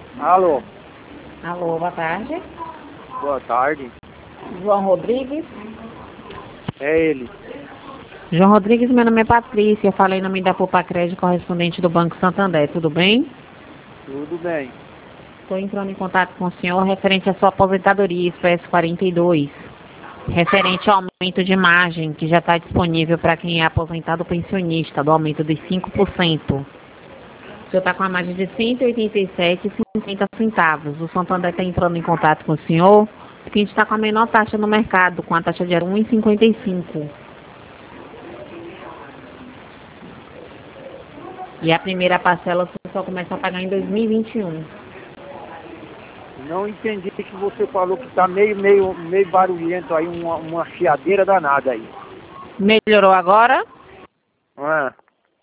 Alô, Alô, boa tarde. boa tarde. João Rodrigues. É ele. João Rodrigues, meu nome é Patrícia. Eu falei em nome da Poupa Crédito, correspondente do Banco Santander. Tudo bem? Tudo bem. Estou entrando em contato com o senhor referente à sua aposentadoria, espécie 42. Referente ao aumento de margem que já está disponível para quem é aposentado pensionista, do aumento de 5%. O senhor está com a margem de R$ 187,50. O Santander está entrando em contato com o senhor, porque a gente está com a menor taxa no mercado, com a taxa de 1,55. E a primeira parcela você só começa a pagar em 2021. Não entendi que você falou que tá meio barulhento aí, uma chiadeira danada aí. Melhorou agora? Ah,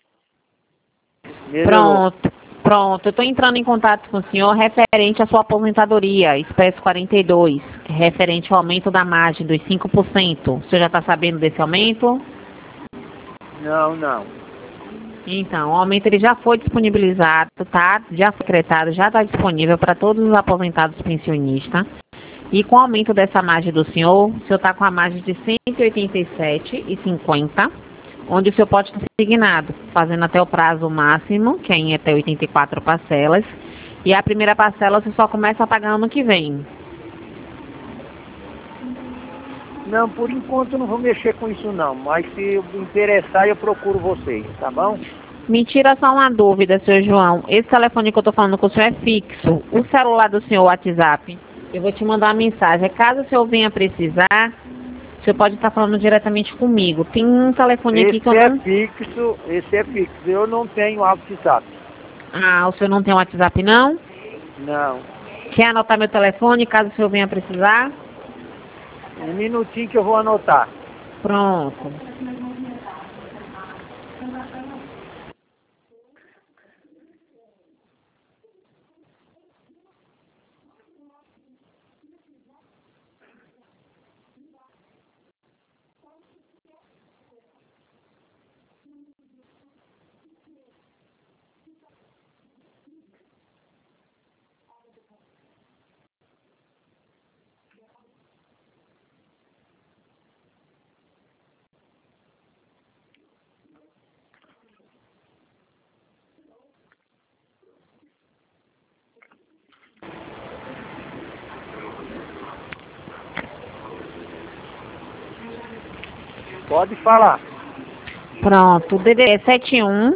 melhorou. Pronto. Eu estou entrando em contato com o senhor referente à sua aposentadoria, espécie 42, referente ao aumento da margem dos 5%. O senhor já está sabendo desse aumento? Não. Então, o aumento ele já foi disponibilizado, tá? Já foi decretado, já está disponível para todos os aposentados pensionistas. E com o aumento dessa margem do senhor está com a margem de R$ 187,50, onde o senhor pode estar assignado, fazendo até o prazo máximo, que é em até 84 parcelas. E a primeira parcela você só começa a pagar ano que vem. Não, por enquanto eu não vou mexer com isso não, mas se eu me interessar eu procuro vocês, tá bom? Me tira só uma dúvida, senhor João. Esse telefone que eu estou falando com o senhor é fixo. O celular do senhor, WhatsApp, eu vou te mandar uma mensagem. Caso o senhor venha precisar, o senhor pode estar falando diretamente comigo. Tem um telefone aqui que eu não... Esse é fixo. Eu não tenho WhatsApp. Ah, o senhor não tem WhatsApp, não? Não. Quer anotar meu telefone, caso o senhor venha precisar? Um minutinho que eu vou anotar. Pronto. Pode falar. Pronto, o DDD é 71.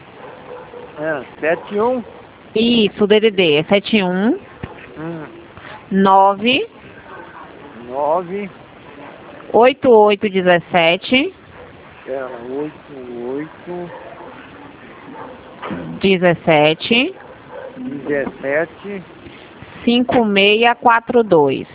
71. Isso, o DDD é 71 9. 8817 88 17 17 5642.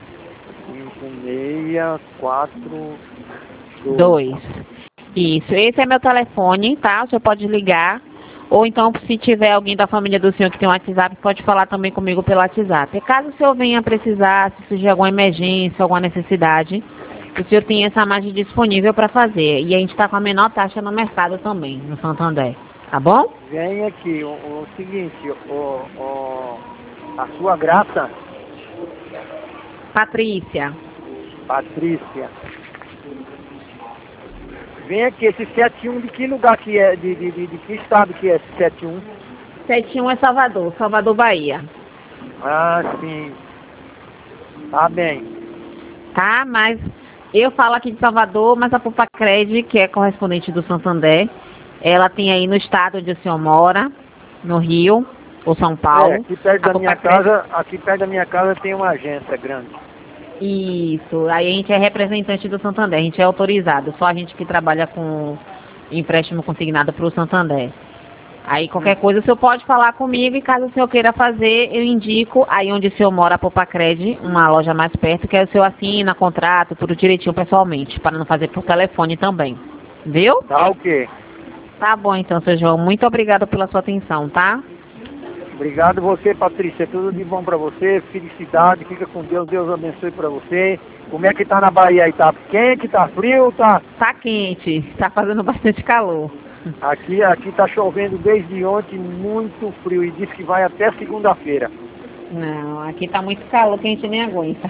5642. Isso, esse é meu telefone, tá? O senhor pode ligar. Ou então, se tiver alguém da família do senhor que tem um WhatsApp, pode falar também comigo pelo WhatsApp. E caso o senhor venha precisar, se surgir alguma emergência, alguma necessidade, o senhor tem essa margem disponível para fazer. E a gente está com a menor taxa no mercado também, no Santander. Tá bom? Vem aqui, o seguinte, a sua graça, Patrícia. Vem aqui, esse 71 de que lugar que é, de que estado que é esse 71? 71 é Salvador, Bahia. Ah, sim. Tá bem. Tá, mas eu falo aqui de Salvador, mas a Poupa Crédito, que é correspondente do Santander, ela tem aí no estado onde o senhor mora, no Rio ou São Paulo. Aqui perto da minha casa tem uma agência grande. Isso, aí a gente é representante do Santander, a gente é autorizado, só a gente que trabalha com empréstimo consignado para o Santander. Aí qualquer coisa o senhor pode falar comigo e caso o senhor queira fazer, eu indico aí onde o senhor mora, a Poupa Crédito, uma loja mais perto, que aí o senhor assina, contrato, tudo direitinho pessoalmente, para não fazer por telefone também. Viu? Tá ok. Tá bom então, seu João, muito obrigado pela sua atenção, tá? Obrigado você, Patrícia. Tudo de bom pra você. Felicidade. Fica com Deus. Deus abençoe pra você. Como é que tá na Bahia aí? Tá quente? Tá frio? Tá quente. Tá fazendo bastante calor. Aqui tá chovendo desde ontem. Muito frio. E diz que vai até segunda-feira. Não, aqui tá muito calor que a gente nem aguenta.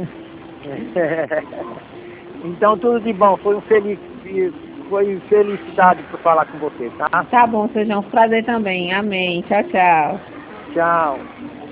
Então tudo de bom, foi felicidade por falar com você, tá? Tá bom, Sr. João, prazer também. Amém. Tchau, tchau. Tchau.